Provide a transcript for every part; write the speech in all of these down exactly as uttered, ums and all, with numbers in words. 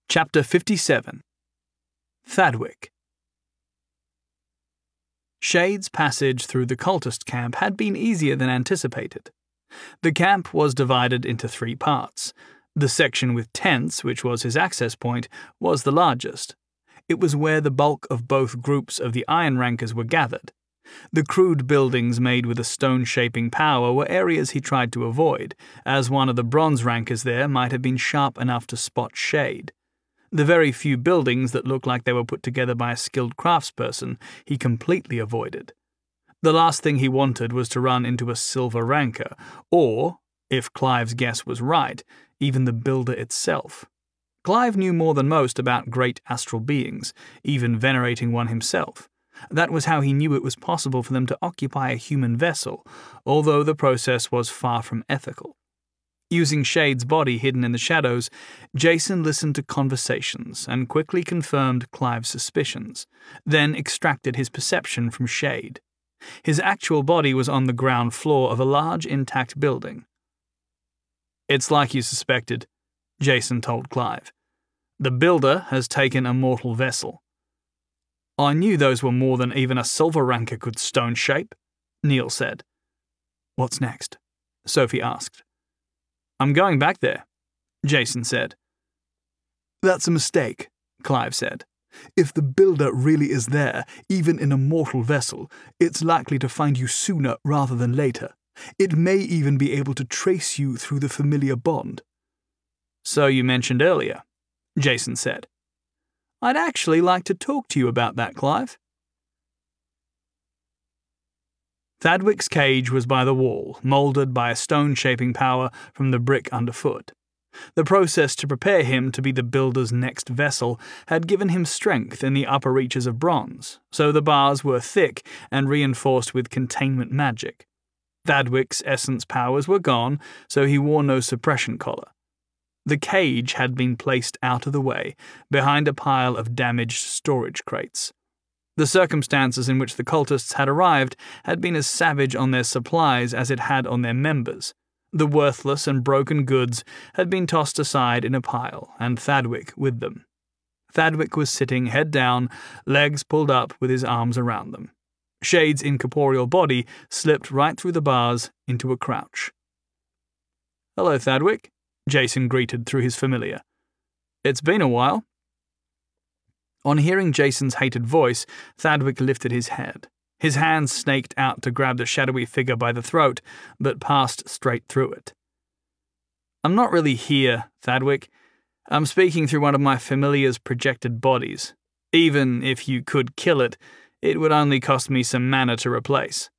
Chapter fifty-seven. Thadwick. Shade's passage through the cultist camp had been easier than anticipated. The camp was divided into three parts. The section with tents, which was his access point, was the largest. It was where the bulk of both groups of the Iron Rankers were gathered. The crude buildings made with a stone-shaping power were areas he tried to avoid, as one of the Bronze Rankers there might have been sharp enough to spot Shade. The very few buildings that looked like they were put together by a skilled craftsperson he completely avoided. The last thing he wanted was to run into a Silver Ranker, or, if Clive's guess was right, even the Builder itself. Clive knew more than most about great astral beings, even venerating one himself. That was how he knew it was possible for them to occupy a human vessel, although the process was far from ethical. Using Shade's body hidden in the shadows, Jason listened to conversations and quickly confirmed Clive's suspicions, then extracted his perception from Shade. His actual body was on the ground floor of a large intact building. "It's like you suspected," Jason told Clive. "The Builder has taken a mortal vessel." "I knew those were more than even a Silver Ranker could stone shape," Neil said. "What's next?" Sophie asked. "I'm going back there," Jason said. "That's a mistake," Clive said. "If the Builder really is there, even in a mortal vessel, it's likely to find you sooner rather than later. It may even be able to trace you through the familiar bond." "So you mentioned earlier," Jason said. "I'd actually like to talk to you about that, Clive." Thadwick's cage was by the wall, moulded by a stone-shaping power from the brick underfoot. The process to prepare him to be the Builder's next vessel had given him strength in the upper reaches of bronze, so the bars were thick and reinforced with containment magic. Thadwick's essence powers were gone, so he wore no suppression collar. The cage had been placed out of the way, behind a pile of damaged storage crates. The circumstances in which the cultists had arrived had been as savage on their supplies as it had on their members. The worthless and broken goods had been tossed aside in a pile, and Thadwick with them. Thadwick was sitting head down, legs pulled up with his arms around them. Shade's incorporeal body slipped right through the bars into a crouch. "Hello, Thadwick," Jason greeted through his familiar. "It's been a while." On hearing Jason's hated voice, Thadwick lifted his head. His hands snaked out to grab the shadowy figure by the throat, but passed straight through it. "I'm not really here, Thadwick. I'm speaking through one of my familiar's projected bodies. Even if you could kill it, it would only cost me some mana to replace."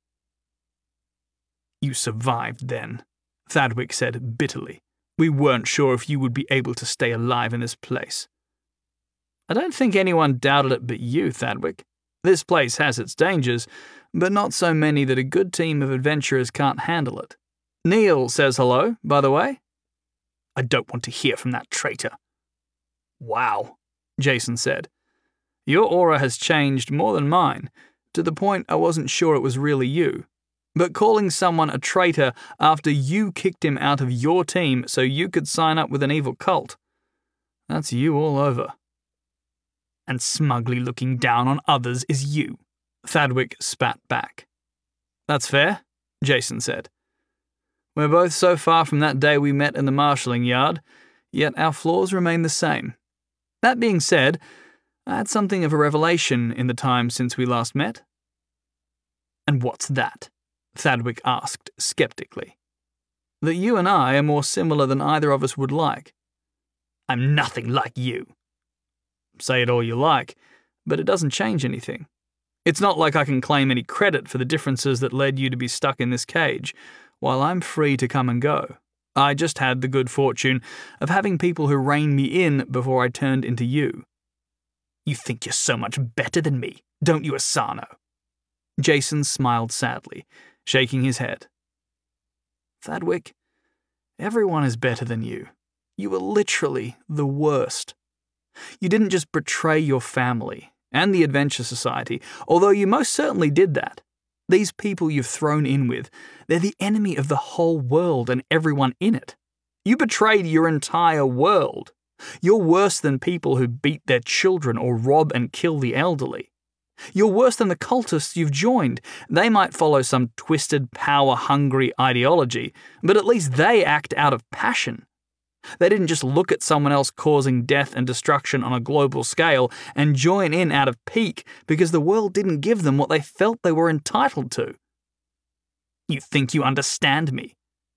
"You survived, then," Thadwick said bitterly. "We weren't sure if you would be able to stay alive in this place." "I don't think anyone doubted it but you, Thadwick. This place has its dangers, but not so many that a good team of adventurers can't handle it. Neil says hello, by the way." "I don't want to hear from that traitor." "Wow," Jason said. "Your aura has changed more than mine, to the point I wasn't sure it was really you. But calling someone a traitor after you kicked him out of your team so you could sign up with an evil cult, that's you all over." "And smugly looking down on others is you," Thadwick spat back. "That's fair," Jason said. "We're both so far from that day we met in the marshalling yard, yet our flaws remain the same. That being said, I had something of a revelation in the time since we last met." "And what's that?" Thadwick asked skeptically. "That you and I are more similar than either of us would like." "I'm nothing like you." "Say it all you like, but it doesn't change anything. It's not like I can claim any credit for the differences that led you to be stuck in this cage, while I'm free to come and go. I just had the good fortune of having people who reined me in before I turned into you." "You think you're so much better than me, don't you, Asano?" Jason smiled sadly, shaking his head. "Thadwick, everyone is better than you. You were literally the worst. You didn't just betray your family and the Adventure Society, although you most certainly did that. These people you've thrown in with, they're the enemy of the whole world and everyone in it. You betrayed your entire world. You're worse than people who beat their children or rob and kill the elderly. You're worse than the cultists you've joined. They might follow some twisted, power-hungry ideology, but at least they act out of passion. They didn't just look at someone else causing death and destruction on a global scale and join in out of pique because the world didn't give them what they felt they were entitled to. You think you understand me?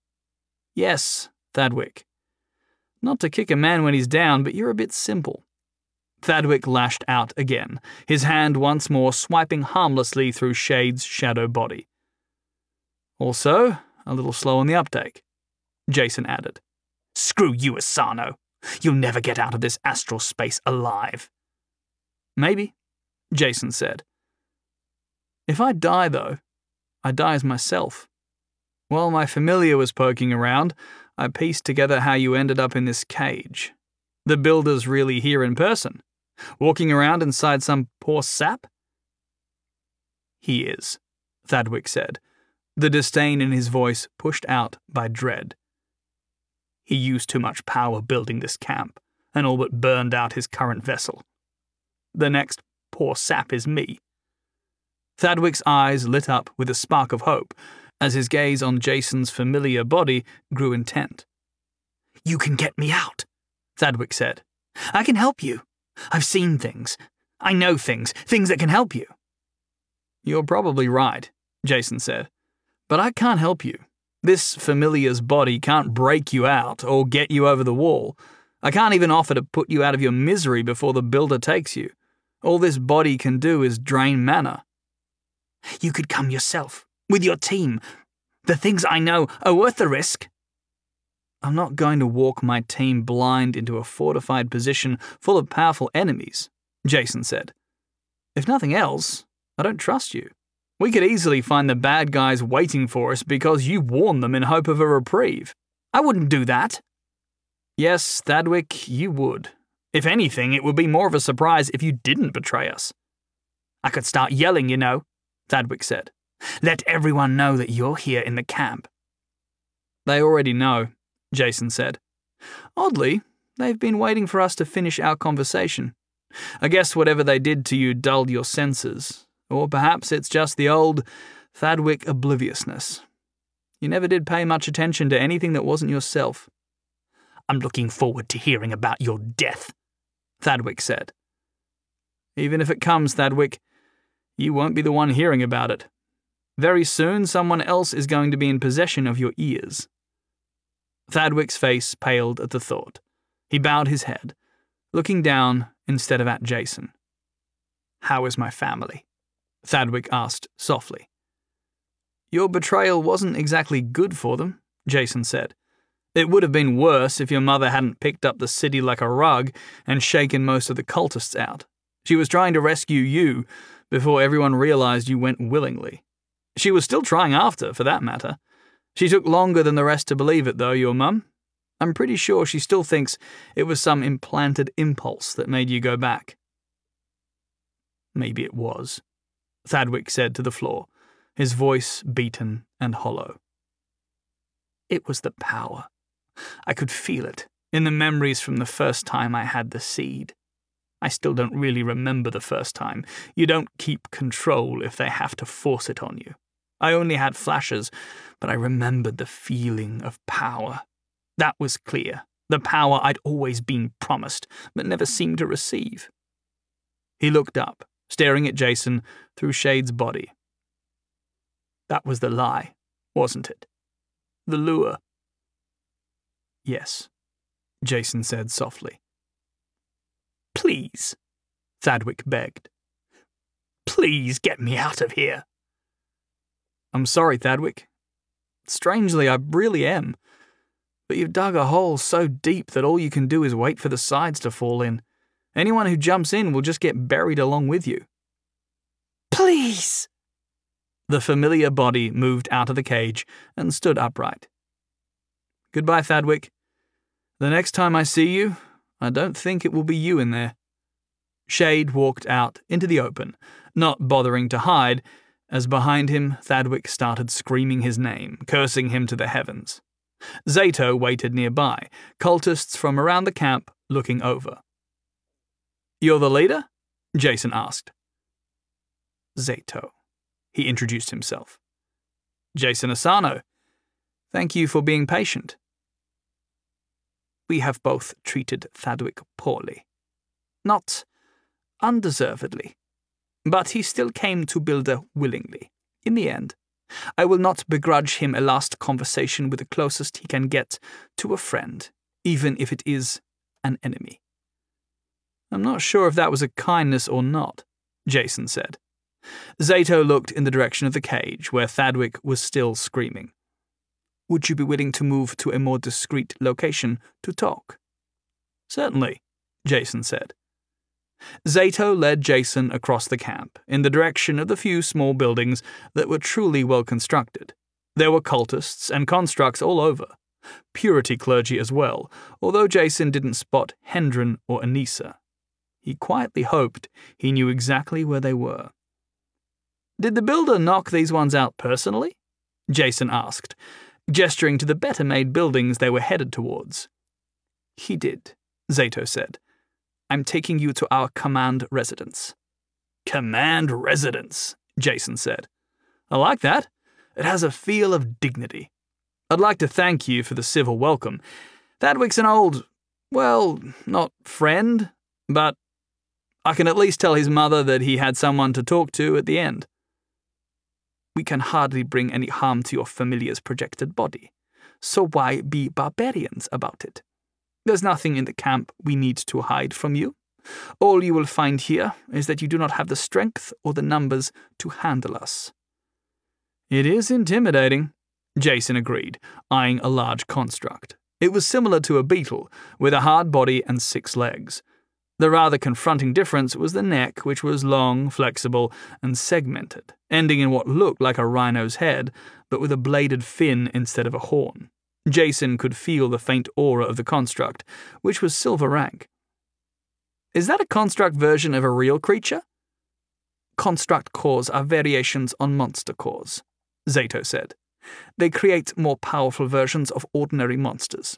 Yes, Thadwick. Not to kick a man when he's down, but you're a bit simple. Thadwick lashed out again, his hand once more swiping harmlessly through Shade's shadow body. Also, a little slow on the uptake, Jacen added. Screw you, Asano. You'll never get out of this astral space alive. Maybe, Jacen said. If I die, though, I die as myself. While my familiar was poking around, I pieced together how you ended up in this cage. The Builder's really here in person, walking around inside some poor sap? He is, Thadwick said, the disdain in his voice pushed out by dread. He used too much power building this camp, and all but burned out his current vessel. The next poor sap is me. Thadwick's eyes lit up with a spark of hope, as his gaze on Jacen's familiar body grew intent. You can get me out, Thadwick said. I can help you. I've seen things. I know things, things that can help you. You're probably right, Jacen said, but I can't help you. This familiar's body can't break you out or get you over the wall. I can't even offer to put you out of your misery before the Builder takes you. All this body can do is drain mana. You could come yourself, with your team. The things I know are worth the risk. I'm not going to walk my team blind into a fortified position full of powerful enemies, Jacen said. If nothing else, I don't trust you. We could easily find the bad guys waiting for us because you warned them in hope of a reprieve. I wouldn't do that. Yes, Thadwick, you would. If anything, it would be more of a surprise if you didn't betray us. I could start yelling, you know, Thadwick said. Let everyone know that you're here in the camp. They already know, Jacen said. Oddly, they've been waiting for us to finish our conversation. I guess whatever they did to you dulled your senses. Or perhaps it's just the old Thadwick obliviousness. You never did pay much attention to anything that wasn't yourself. I'm looking forward to hearing about your death, Thadwick said. Even if it comes, Thadwick, you won't be the one hearing about it. Very soon someone else is going to be in possession of your ears. Thadwick's face paled at the thought. He bowed his head, looking down instead of at Jacen. How is my family? Thadwick asked softly. Your betrayal wasn't exactly good for them, Jacen said. It would have been worse if your mother hadn't picked up the city like a rug and shaken most of the cultists out. She was trying to rescue you before everyone realized you went willingly. She was still trying after, for that matter. She took longer than the rest to believe it, though, your mum. I'm pretty sure she still thinks it was some implanted impulse that made you go back. Maybe it was, Thadwick said to the floor, his voice beaten and hollow. It was the power. I could feel it in the memories from the first time I had the seed. I still don't really remember the first time. You don't keep control if they have to force it on you. I only had flashes, but I remembered the feeling of power. That was clear, the power I'd always been promised, but never seemed to receive. He looked up, staring at Jacen through Shade's body. That was the lie, wasn't it? The lure. Yes, Jacen said softly. Please, Thadwick begged. Please get me out of here. I'm sorry, Thadwick. Strangely, I really am. But you've dug a hole so deep that all you can do is wait for the sides to fall in. Anyone who jumps in will just get buried along with you. Please! The familiar body moved out of the cage and stood upright. Goodbye, Thadwick. The next time I see you, I don't think it will be you in there. Shade walked out into the open, not bothering to hide, as behind him Thadwick started screaming his name, cursing him to the heavens. Zato waited nearby, cultists from around the camp looking over. "You're the leader?" Jason asked. "Zato," he introduced himself. "Jason Asano. Thank you for being patient." "We have both treated Thadwick poorly. Not undeservedly. But he still came to Builder willingly, in the end. I will not begrudge him a last conversation with the closest he can get to a friend, even if it is an enemy." "I'm not sure if that was a kindness or not," Jason said. Zato looked in the direction of the cage, where Thadwick was still screaming. "Would you be willing to move to a more discreet location to talk?" "Certainly," Jason said. Zato led Jason across the camp, in the direction of the few small buildings that were truly well constructed. There were cultists and constructs all over. Purity clergy as well, although Jason didn't spot Hendren or Anissa. He quietly hoped he knew exactly where they were. "Did the builder knock these ones out personally?" Jason asked, gesturing to the better-made buildings they were headed towards. "He did," Zato said. "I'm taking you to our command residence." "Command residence," Jason said. "I like that. It has a feel of dignity. I'd like to thank you for the civil welcome. Thadwick's an old, well, not friend, but I can at least tell his mother that he had someone to talk to at the end." "We can hardly bring any harm to your familiar's projected body, so why be barbarians about it? There's nothing in the camp we need to hide from you. All you will find here is that you do not have the strength or the numbers to handle us." "It is intimidating," Jason agreed, eyeing a large construct. It was similar to a beetle, with a hard body and six legs. The rather confronting difference was the neck, which was long, flexible, and segmented, ending in what looked like a rhino's head, but with a bladed fin instead of a horn. Jason could feel the faint aura of the construct, which was silver rank. "Is that a construct version of a real creature?" "Construct cores are variations on monster cores," Zato said. "They create more powerful versions of ordinary monsters."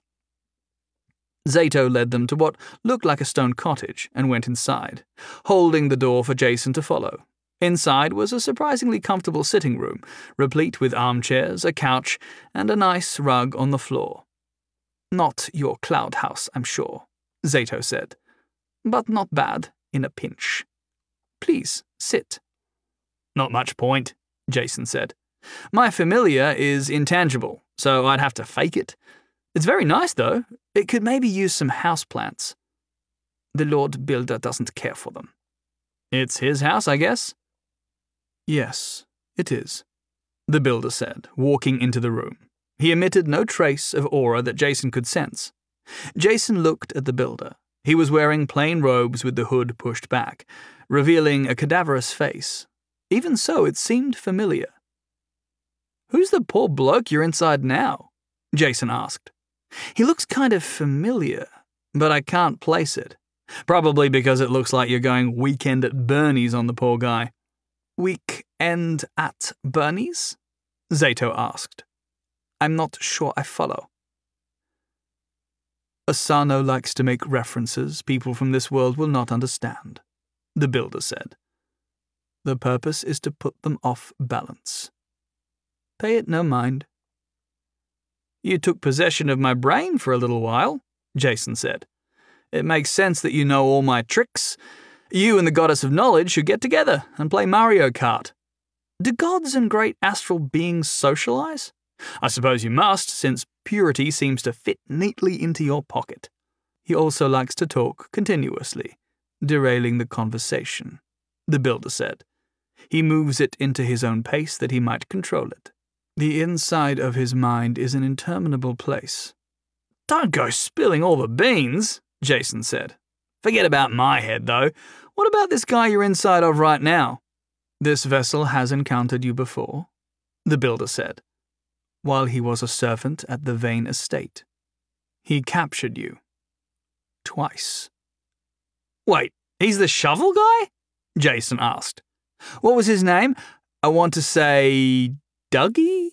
Zato led them to what looked like a stone cottage and went inside, holding the door for Jason to follow. Inside was a surprisingly comfortable sitting room, replete with armchairs, a couch, and a nice rug on the floor. "Not your cloud house, I'm sure," Zato said, "but not bad in a pinch. Please, sit." "Not much point," Jason said. "My familiar is intangible, so I'd have to fake it. It's very nice, though. It could maybe use some houseplants." "The Lord Builder doesn't care for them." "It's his house, I guess." "Yes, it is," the builder said, walking into the room. He emitted no trace of aura that Jason could sense. Jason looked at the builder. He was wearing plain robes with the hood pushed back, revealing a cadaverous face. Even so, it seemed familiar. "Who's the poor bloke you're inside now?" Jason asked. "He looks kind of familiar, but I can't place it. Probably because it looks like you're going weekend at Bernie's on the poor guy." "Weekend at Bernie's?" Zato asked. "I'm not sure I follow." "Asano likes to make references people from this world will not understand," the builder said. "The purpose is to put them off balance. Pay it no mind." "You took possession of my brain for a little while," Jason said. "It makes sense that you know all my tricks. You and the Goddess of Knowledge should get together and play Mario Kart. Do gods and great astral beings socialize? I suppose you must, since purity seems to fit neatly into your pocket." "He also likes to talk continuously, derailing the conversation," the builder said. "He moves it into his own pace that he might control it. The inside of his mind is an interminable place." "Don't go spilling all the beans," Jason said. "Forget about my head, though. What about this guy you're inside of right now?" "This vessel has encountered you before," the builder said, "while he was a servant at the Vane estate. He captured you. Twice." "Wait, he's the shovel guy?" Jason asked. "What was his name? I want to say Dougie?"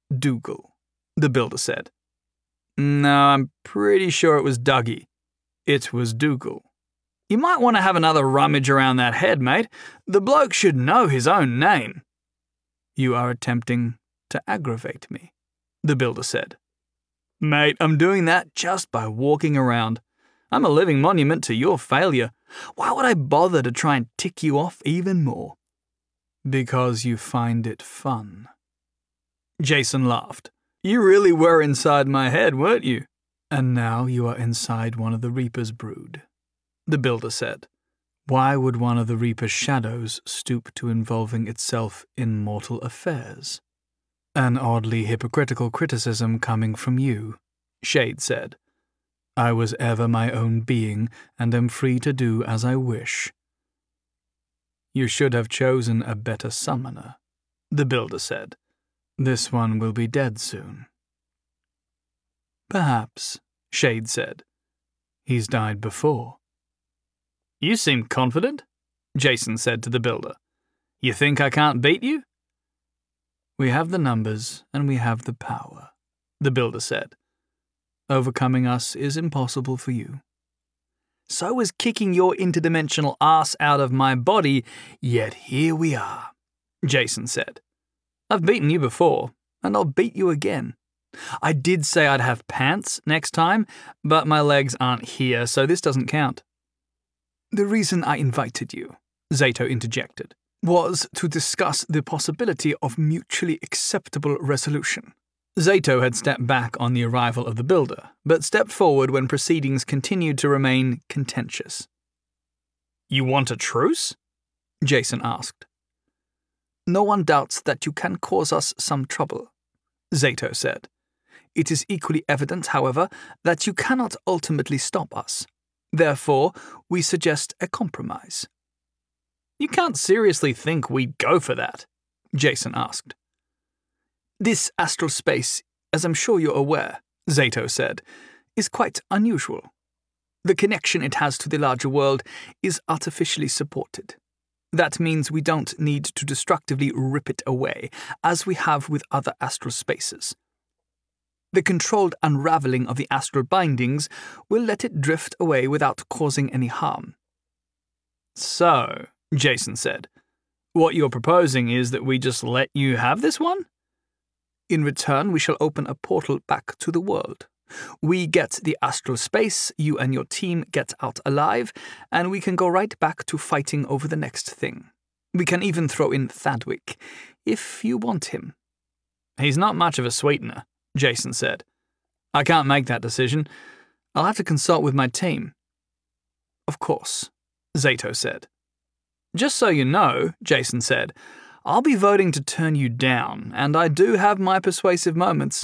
"Dougal," the builder said. "No, I'm pretty sure it was Dougie. It was Dougal. You might want to have another rummage around that head, mate. The bloke should know his own name. You are attempting to aggravate me, the builder said. Mate, I'm doing that just by walking around. I'm a living monument to your failure. Why would I bother to try and tick you off even more? Because you find it fun. Jason laughed. You really were inside my head, weren't you? And now you are inside one of the Reaper's brood, the builder said. Why would one of the Reaper's shadows stoop to involving itself in mortal affairs? An oddly hypocritical criticism coming from you, Shade said. I was ever my own being and am free to do as I wish. You should have chosen a better summoner, the builder said. This one will be dead soon. Perhaps, Shade said. He's died before. You seem confident, Jason said to the builder. You think I can't beat you? We have the numbers and we have the power, the builder said. Overcoming us is impossible for you. So is kicking your interdimensional ass out of my body, yet here we are, Jason said. I've beaten you before, and I'll beat you again. I did say I'd have pants next time, but my legs aren't here, so this doesn't count. The reason I invited you, Zato interjected, was to discuss the possibility of mutually acceptable resolution. Zato had stepped back on the arrival of the builder, but stepped forward when proceedings continued to remain contentious. You want a truce? Jason asked. No one doubts that you can cause us some trouble, Zato said. It is equally evident, however, that you cannot ultimately stop us. Therefore, we suggest a compromise. You can't seriously think we'd go for that, Jason asked. This astral space, as I'm sure you're aware, Zato said, is quite unusual. The connection it has to the larger world is artificially supported. That means we don't need to destructively rip it away, as we have with other astral spaces. The controlled unraveling of the astral bindings will let it drift away without causing any harm. So, Jason said, what you're proposing is that we just let you have this one? In return, we shall open a portal back to the world. We get the astral space, you and your team get out alive, and we can go right back to fighting over the next thing. We can even throw in Thadwick, if you want him. He's not much of a sweetener, Jason said. I can't make that decision. I'll have to consult with my team. Of course, Zato said. Just so you know, Jason said, I'll be voting to turn you down, and I do have my persuasive moments.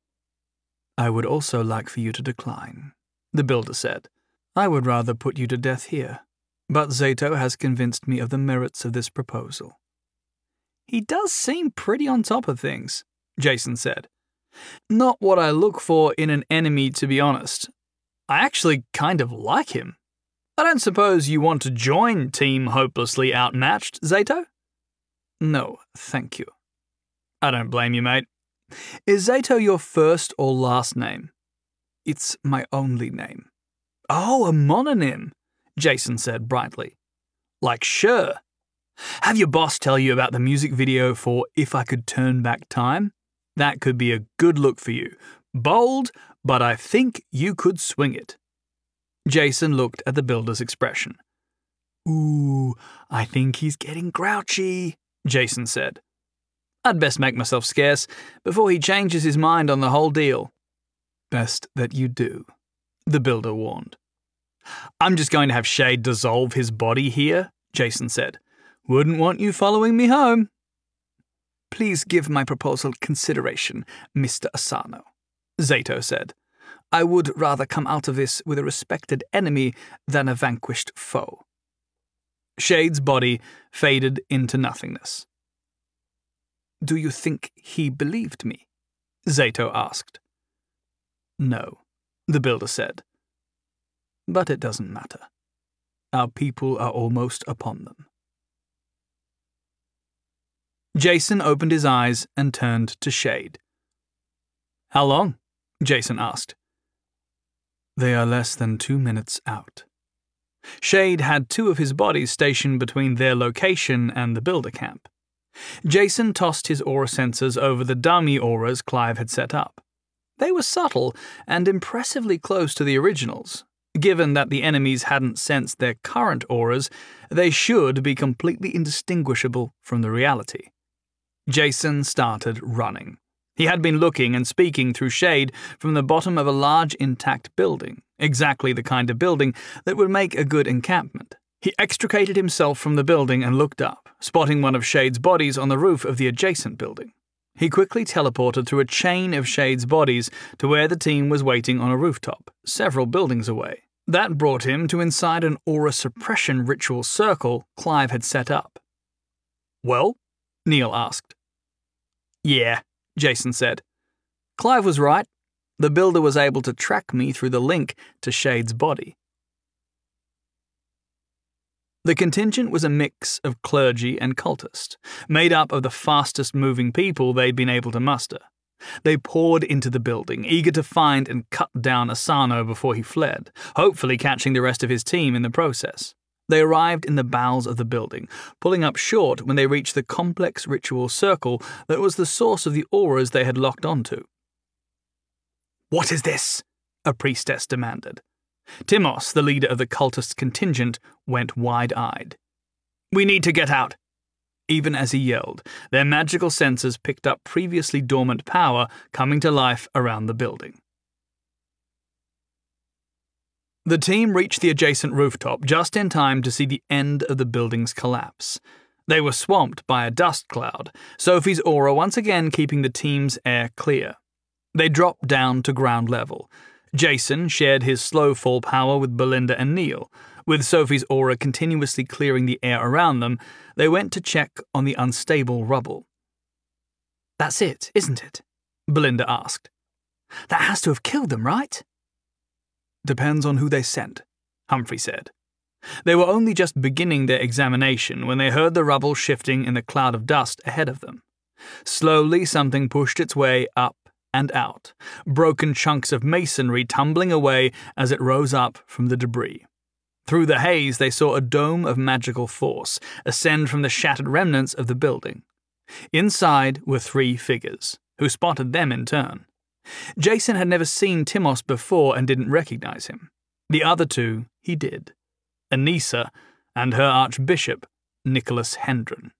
I would also like for you to decline, the builder said. I would rather put you to death here, but Zato has convinced me of the merits of this proposal. He does seem pretty on top of things, Jason said. Not what I look for in an enemy, to be honest. I actually kind of like him. I don't suppose you want to join Team Hopelessly Outmatched, Zato? No, thank you. I don't blame you, mate. Is Zato your first or last name? It's my only name. Oh, a mononym, Jason said brightly. Like sure. Have your boss tell you about the music video for If I Could Turn Back Time? That could be a good look for you. Bold, but I think you could swing it. Jason looked at the builder's expression. Ooh, I think he's getting grouchy, Jason said. I'd best make myself scarce before he changes his mind on the whole deal. Best that you do, the builder warned. I'm just going to have Shade dissolve his body here, Jason said. Wouldn't want you following me home. Please give my proposal consideration, Mister Asano, Zato said. I would rather come out of this with a respected enemy than a vanquished foe. Shade's body faded into nothingness. Do you think he believed me? Zato asked. No, the builder said. But it doesn't matter. Our people are almost upon them. Jason opened his eyes and turned to Shade. How long? Jason asked. They are less than two minutes out. Shade had two of his bodies stationed between their location and the builder camp. Jason tossed his aura sensors over the dummy auras Clive had set up. They were subtle and impressively close to the originals. Given that the enemies hadn't sensed their current auras, they should be completely indistinguishable from the reality. Jason started running. He had been looking and speaking through Shade from the bottom of a large intact building, exactly the kind of building that would make a good encampment. He extricated himself from the building and looked up, spotting one of Shade's bodies on the roof of the adjacent building. He quickly teleported through a chain of Shade's bodies to where the team was waiting on a rooftop, several buildings away. That brought him to inside an aura suppression ritual circle Clive had set up. "Well?" Neil asked. "Yeah," Jason said. "Clive was right. The builder was able to track me through the link to Shade's body." The contingent was a mix of clergy and cultist, made up of the fastest-moving people they'd been able to muster. They poured into the building, eager to find and cut down Asano before he fled, hopefully catching the rest of his team in the process. They arrived in the bowels of the building, pulling up short when they reached the complex ritual circle that was the source of the auras they had locked onto. "What is this?" a priestess demanded. Timos, the leader of the cultist contingent, went wide-eyed. "We need to get out." Even as he yelled, their magical sensors picked up previously dormant power coming to life around the building. The team reached the adjacent rooftop just in time to see the end of the building's collapse. They were swamped by a dust cloud, Sophie's aura once again keeping the team's air clear. They dropped down to ground level. Jason shared his slow fall power with Belinda and Neil. With Sophie's aura continuously clearing the air around them, they went to check on the unstable rubble. "That's it, isn't it?" Belinda asked. "That has to have killed them, right?" "Depends on who they sent," Humphrey said. They were only just beginning their examination when they heard the rubble shifting in the cloud of dust ahead of them. Slowly something pushed its way up and out, broken chunks of masonry tumbling away as it rose up from the debris. Through the haze they saw a dome of magical force ascend from the shattered remnants of the building. Inside were three figures, who spotted them in turn. Jason had never seen Timos before and didn't recognize him. The other two he did. Anissa and her archbishop, Nicholas Hendren.